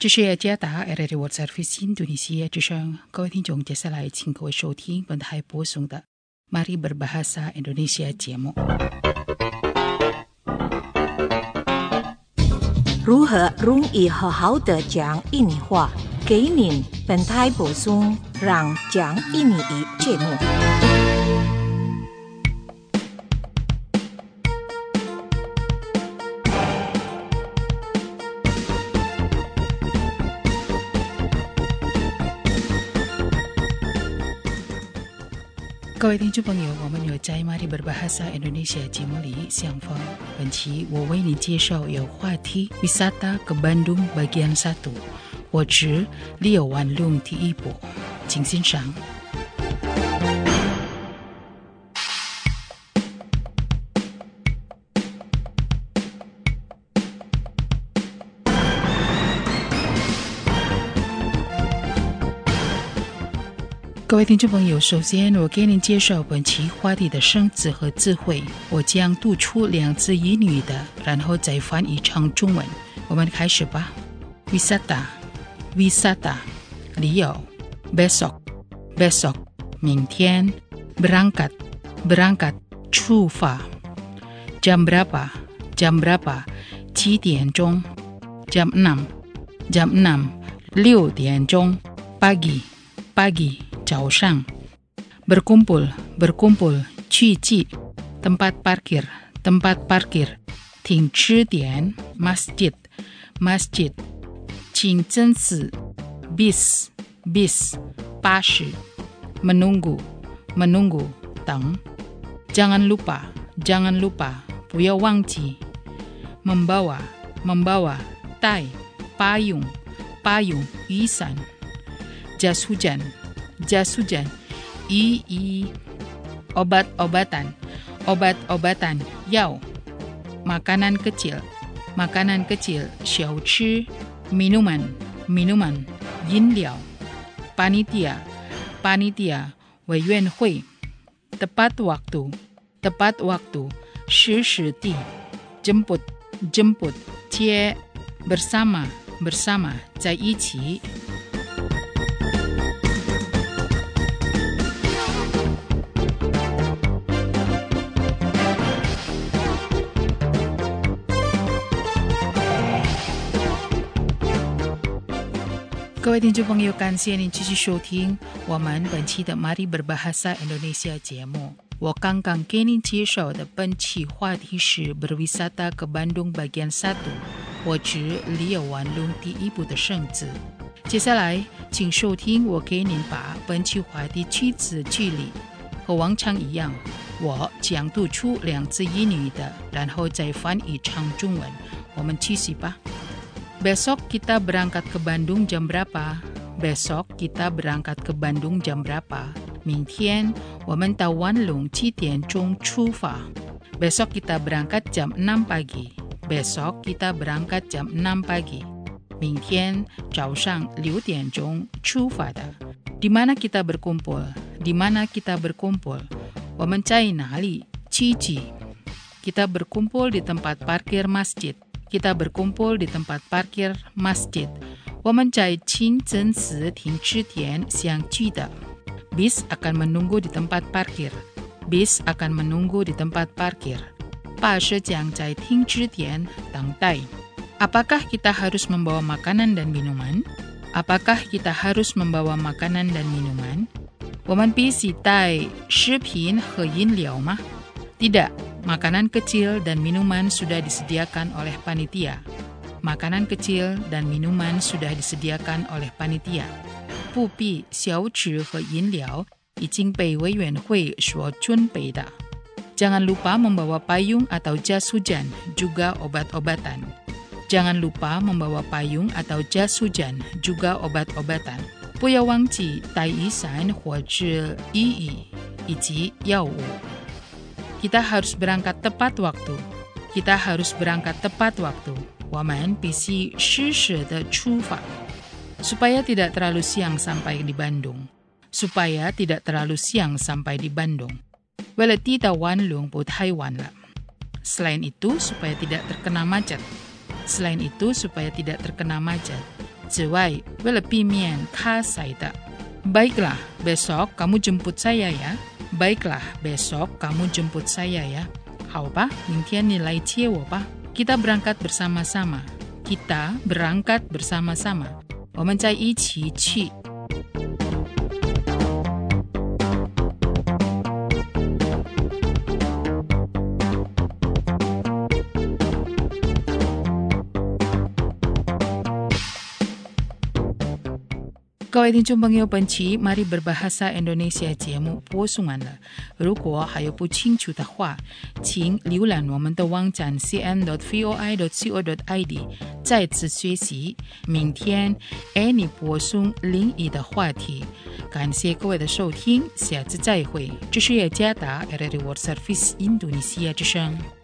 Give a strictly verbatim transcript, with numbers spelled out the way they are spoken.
这是加达 R R World Service 印度尼西亚之声，各位听众，接下来请各位收听本台播送的 Mari Berbahasa Indonesia 节目。 如何容易好好的讲印尼话？给您本台播送让讲印尼语节目。 各位听众朋友，我们有在 Mari Berbahasa Indonesia 节目里相逢。本期我为你介绍有话题 Wisata ke Bandung bagian satu， 我指Leo Wanlung第一部，请欣赏。各位听众朋友，首先我给您介绍本期话题的生词和词汇，我将读出两字英语的，然后再翻译成中文。我们开始吧。Wisata Wisata Leo Besok Besok 明天 Berangkat Berangkat 出发 Jam berapa Jam berapa 七点钟 Jam enam Jam enam 六点钟 Pagi Pagi早上 berkumpul berkumpul 聚集 tempat parkir tempat parkir 停车点 masjid masjid 清真寺 bis bis 巴士 menunggu menunggu 等 jangan lupa jangan lupa 不要忘记 membawa membawa 带 payung payung 雨伞 jas hujan jas hujan, i i obat-obatan, obat-obatan, yao, makanan kecil, makanan kecil, 小吃 minuman, minuman, 饮料 panitia, panitia, 委员会 tepat waktu, tepat waktu, 时时地 jemput, jemput, 接 bersama, bersama, 在一起。各位听众朋友，感谢您继续收听我们本期的 Mari Berbahasa Indonesia 节目。我刚刚给您介绍的本期话题是 Berwisata ke Bandung bagian satu， 我指Leo Wanlung第一部的生字。接下来，请收听我给您把本期话题句子句里，和往常一样，我将读出两字英语的，然后再翻译成中文。我们继续吧。Besok kita berangkat ke Bandung jam berapa? Besok kita berangkat ke Bandung jam berapa? 明天我们到万隆七点钟出发。Besok kita berangkat jam enam pagi. Besok kita berangkat jam enam pagi. 明天早上六点钟出发的。Di mana kita berkumpul? Di mana kita berkumpul? 我们在哪里聚集？ Kita berkumpul di tempat parkir masjid.Kita berkumpul di tempat parkir masjid. 我们在清真寺停车点相聚的。Bis akan menunggu di tempat parkir. Bis akan menunggu di tempat parkir. 巴士将在停车点等待。Apakah kita harus membawa makanan dan minuman? Apakah kita harus membawa makanan dan minuman? 我们必须带食品和饮料吗？ Tidak.Makanan kecil dan minuman sudah disediakan oleh panitia. Makanan kecil dan minuman sudah disediakan oleh panitia. 不必小吃和饮料已经被委员会所准备的。Jangan lupa membawa payung atau jas hujan, juga obat-obatan. Jangan lupa membawa payung atau jas hujan, juga obat-obatan. 不要忘记带雨伞或者雨衣以及药物。Kita harus berangkat tepat waktu. Kita harus berangkat tepat waktu. 我们必须适时的出发。Supaya tidak terlalu siang sampai di Bandung. Supaya tidak terlalu siang sampai di Bandung. 为了抵到万隆不太晚了。Selain itu, supaya tidak terkena macet. Selain itu, supaya tidak terkena macet. 之外，为了避免卡塞的 Baiklah, besok kamu jemput saya ya. Baiklah, besok kamu jemput saya ya. 好吧，明天你来接我吧。Kita berangkat bersama-sama. Kita berangkat bersama-sama. 我们在一起去。各位听众朋友，本期 Mari Berbahasa Indonesia 节目播送完了。如果还有不清楚的话，请浏览我们的网站 c m dot voi dot co dot i d 再次学习。明天 Annie 播送另一的话题。感谢各位的收听，下次再会。这是雅加达 R R I World Service Indonesia 之声。